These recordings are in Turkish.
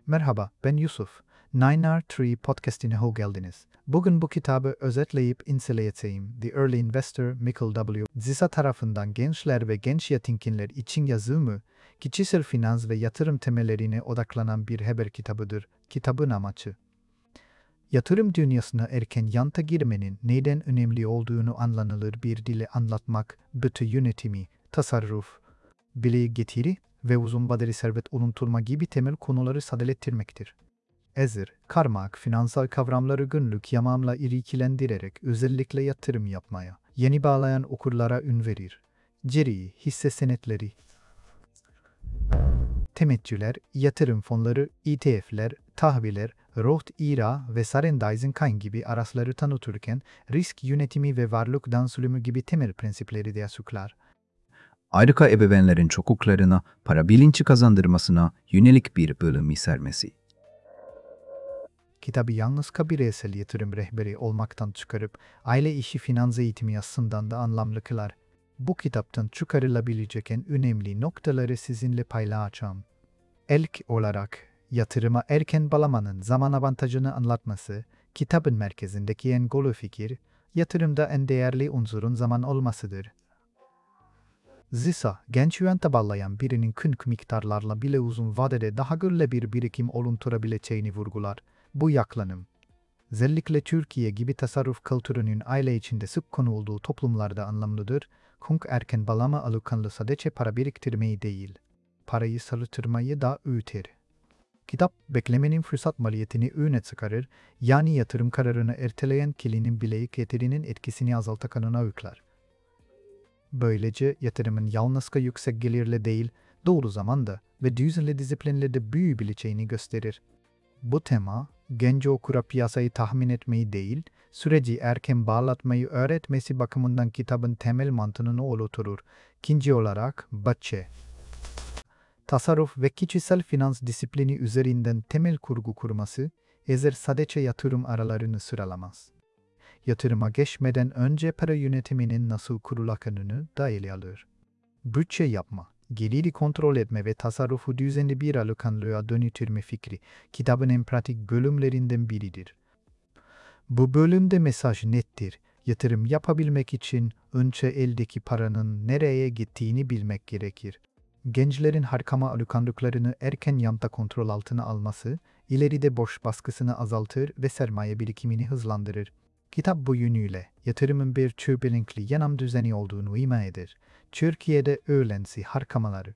Merhaba, ben Yusuf. Nine Tree podcastine hoş geldiniz. Bugün bu kitabı özetleyip inceleyeceğim. The Early Investor, Michael W. Zisa tarafından gençler ve genç yetişkinler için yazımı, kişisel finans ve yatırım temellerine odaklanan bir haber kitabıdır. Kitabın amacı, yatırım dünyasına erken yanta girmenin neden önemli olduğunu anlanılır bir dille anlatmak, bütçe yönetimi, tasarruf, bilgi getiri ve uzun vadeli servet oluşturma gibi temel konuları sadeleştirmektir. Karmak finansal kavramları günlük yaşamla ilgilendirerek özellikle yatırım yapmaya, yeni bağlayan okurlara ün verir. Hisse senetleri, temettüler, yatırım fonları, ETF'ler, tahviller, Roth IRA ve Sarendizing gibi araçları tanıtırken risk yönetimi ve varlık dağılımı gibi temel prensipleri de açıklar. Ayrıca ebeveynlerin çocuklarına para bilinci kazandırmasına yönelik bir bölüm içermesi. Kitabı yalnız bireysel yatırım rehberi olmaktan çıkarıp aile işi finans eğitimi aslında da anlamlı kılar. Bu kitaptan çıkarılabilecek en önemli noktaları sizinle paylaşacağım. İlk olarak yatırıma erken bağlamanın zaman avantajını anlatması, kitabın merkezindeki en golü fikir, yatırımda en değerli unsurun zaman olmasıdır. Zisa, genç yönte bağlayan birinin küçük miktarlarla bile uzun vadede daha güçlü bir birikim oluşturabileceğini vurgular. Bu yaklanım, özellikle Türkiye gibi tasarruf kültürünün aile içinde sık konu olduğu toplumlarda anlamlıdır. Çünkü erken bağlama alışkanlığı sadece para biriktirmeyi değil, parayı sarıtırmayı da öğüter. Kitap, beklemenin fırsat maliyetini öne çıkarır, yani yatırım kararını erteleyen kişinin bile getirinin etkisini azaltakanına öykler. Böylece yatırımın yalnızca yüksek gelirle değil, doğru zamanda ve düzenli disiplinle de büyüyebileceğini gösterir. Bu tema, genç okura piyasayı tahmin etmeyi değil, süreci erken bağlatmayı öğretmesi bakımından kitabın temel mantığını oluşturur. İkinci olarak, bütçe, tasarruf ve kişisel finans disiplini üzerinden temel kurgu kurması, sadece yatırım aralarını sıralamaz. Yatırıma geçmeden önce para yönetiminin nasıl kurulacağını da ele alır. Bütçe yapma, geliri kontrol etme ve tasarrufu düzenli bir alışkanlığa dönüştürme fikri kitabın en pratik bölümlerinden biridir. Bu bölümde mesaj nettir. Yatırım yapabilmek için önce eldeki paranın nereye gittiğini bilmek gerekir. Gençlerin harcama alışkanlıklarını erken yaşta kontrol altına alması, ileride borç baskısını azaltır ve sermaye birikimini hızlandırır. Kitap bu yönüyle yatırımın bir tür bilinçli yanam düzeni olduğunu ima eder. Türkiye'de öğlensi harcamaları,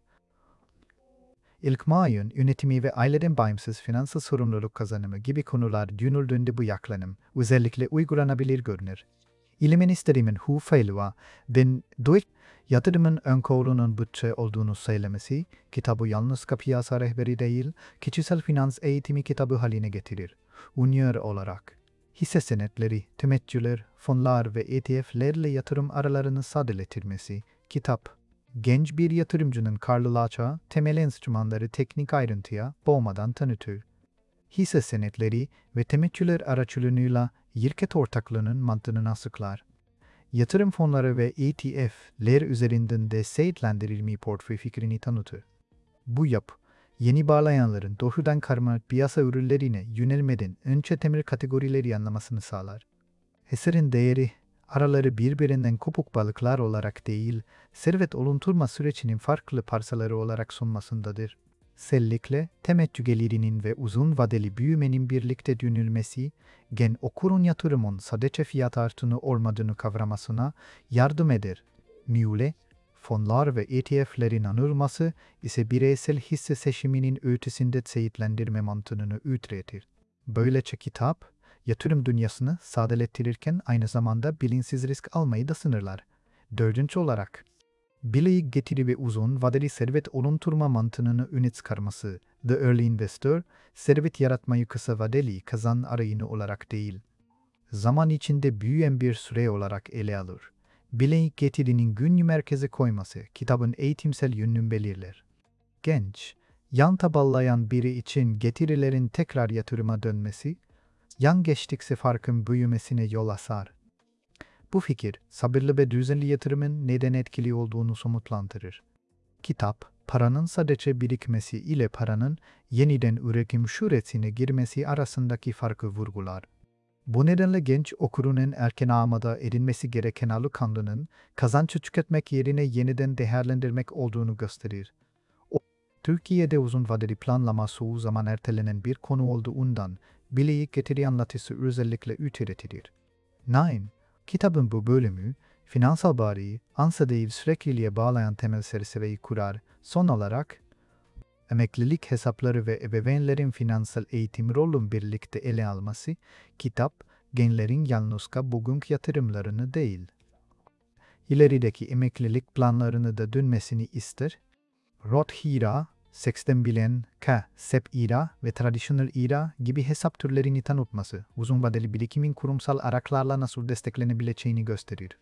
İlk maaşın yönetimi ve aileden bağımsız finansal sorumluluk kazanımı gibi konular düşünüldüğünde bu yaklanım özellikle uygulanabilir görünür. İlministerimin hufaylığa ben yatırımın önkolunun bütçe olduğunu söylemesi, kitabı yalnız piyasa rehberi değil, kişisel finans eğitimi kitabı haline getirir. Unyer olarak, hisse senetleri, temettüler, fonlar ve ETF'lerle yatırım aralarını sadeleştirmesi, kitap, genç bir yatırımcının karlılığa, temel enstrümanları teknik ayrıntıya boğmadan tanıtır. Hisse senetleri ve temettüler aracılığıyla şirket ortaklığının mantığını açıklar. Yatırım fonları ve ETF'ler üzerinden de seyitlendirilmiş portföy fikrini tanıtır. Bu yapı, yeni bağlayanların doğrudan karma piyasa ürünlerine yönelmeden önce temel kategorileri anlamasını sağlar. Eserin değeri, araları birbirinden kopuk balıklar olarak değil, servet oluşturma sürecinin farklı parçaları olarak sunmasındadır. Özellikle temettü gelirinin ve uzun vadeli büyümenin birlikte düşünülmesi, gen okurun yatırımın sadece fiyat artını olmadığını kavramasına yardım eder. Mühle, fonlar ve ETF'lerin anılması ise bireysel hisse seçiminin ötesinde seyitlendirme mantığını üretir. Böylece kitap, yatırım dünyasını sadeleştirirken aynı zamanda bilinçsiz risk almayı da sınırlar. Dördüncü olarak, bilgi getiri ve uzun vadeli servet oluşturma mantığını öne çıkarması, The Early Investor, servet yaratmayı kısa vadeli kazan arayını olarak değil, zaman içinde büyüyen bir süre olarak ele alır. Bilgi getirinin günlük merkeze koyması, kitabın eğitimsel yönünü belirler. Genç, yan taballayan biri için getirilerin tekrar yatırıma dönmesi, yan geçtikçe farkın büyümesine yol açar. Bu fikir, sabırlı ve düzenli yatırımın neden etkili olduğunu somutlandırır. Kitap, paranın sadece birikmesi ile paranın yeniden üretim sürecine girmesi arasındaki farkı vurgular. Bu nedenle genç okurun erken aşamada edinmesi gereken alışkanlığının kazançı tüketmek yerine yeniden değerlendirmek olduğunu gösterir. Türkiye'de uzun vadeli planlama çoğu zaman ertelenen bir konu olduğundan bileği getiri anlatısı özellikle üretilir. Naim, kitabın bu bölümü, finansal bariyi, ansadayı sürekliliğe bağlayan temel çerçeveyi kurar. Son olarak, emeklilik hesapları ve ebeveynlerin finansal eğitim rolünü birlikte ele alması, kitap, gençlerin yalnızca bugünkü yatırımlarını değil, ilerideki emeklilik planlarını da dönmesini ister. Roth IRA, 80 bilen K, SEP IRA ve Traditional IRA gibi hesap türlerini tanıtması, uzun vadeli birikimin kurumsal araçlarla nasıl desteklenebileceğini gösterir.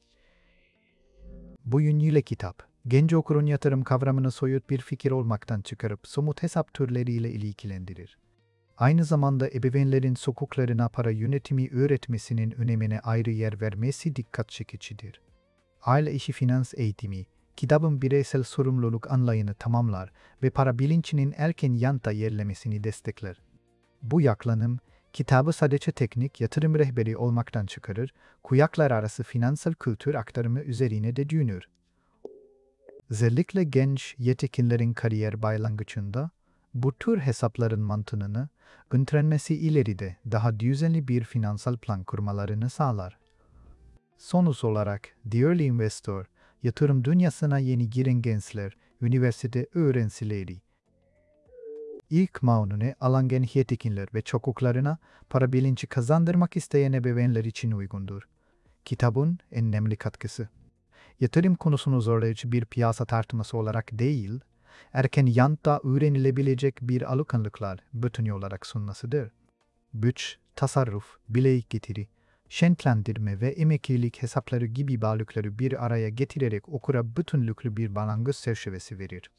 Bu yönüyle kitap, genç okurun yatırım kavramını soyut bir fikir olmaktan çıkarıp somut hesap türleriyle ilgilendirir. Aynı zamanda ebeveynlerin sokaklarına para yönetimi öğretmesinin önemine ayrı yer vermesi dikkat çekicidir. Aile içi finans eğitimi, kitabın bireysel sorumluluk anlayını tamamlar ve para bilincinin erken yanta yerlemesini destekler. Bu yaklanım, kitabı sadece teknik yatırım rehberi olmaktan çıkarır, kuşaklar arası finansal kültür aktarımı üzerine de düşünür. Özellikle genç yetişkinlerin kariyer başlangıcında, bu tür hesapların mantığını, öğrenmesi ileride daha düzenli bir finansal plan kurmalarını sağlar. Sonuç olarak, The Early Investor, yatırım dünyasına yeni giren gençler, üniversite öğrencileri, İlk maununu alan genç yetişkinler ve çocuklarına para bilinci kazandırmak isteyen ebeveynler için uygundur. Kitabın en önemli katkısı, yatırım konusunu zorlayıcı bir piyasa tartışması olarak değil, erken yaşta öğrenilebilecek bir alışkanlıklar bütünü olarak sunmasıdır. Bütç, tasarruf, bileğik getiri, şentlendirme ve emeklilik hesapları gibi varlıkları bir araya getirerek okura bütünlüklü bir balangöz çerçevesi verir.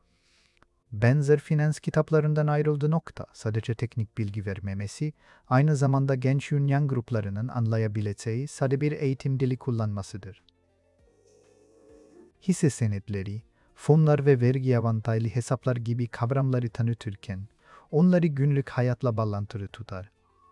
Benzer finans kitaplarından ayrıldığı nokta sadece teknik bilgi vermemesi, aynı zamanda genç ünyan gruplarının anlayabileceği sade bir eğitim dili kullanmasıdır. Hisse senetleri, fonlar ve vergi avantajlı hesaplar gibi kavramları tanıtırken, onları günlük hayatla bağlantılı tutar.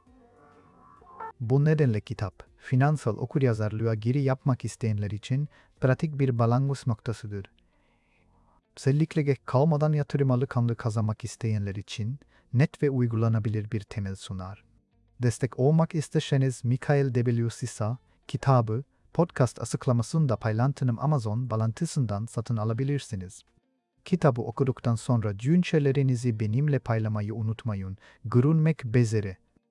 Bu nedenle kitap, finansal okuryazarlığa giri yapmak isteyenler için pratik bir balangöz noktasıdır. Özellikle geç kalmadan yatırım alışkanlığı kazanmak isteyenler için net ve uygulanabilir bir temel sunar. Destek olmak isterseniz Michael W. Sisa, kitabı, podcast açıklamasında paylaştığım Amazon bağlantısından satın alabilirsiniz. Kitabı okuduktan sonra düşüncelerinizi benimle paylaşmayı unutmayın. Görüşmek üzere.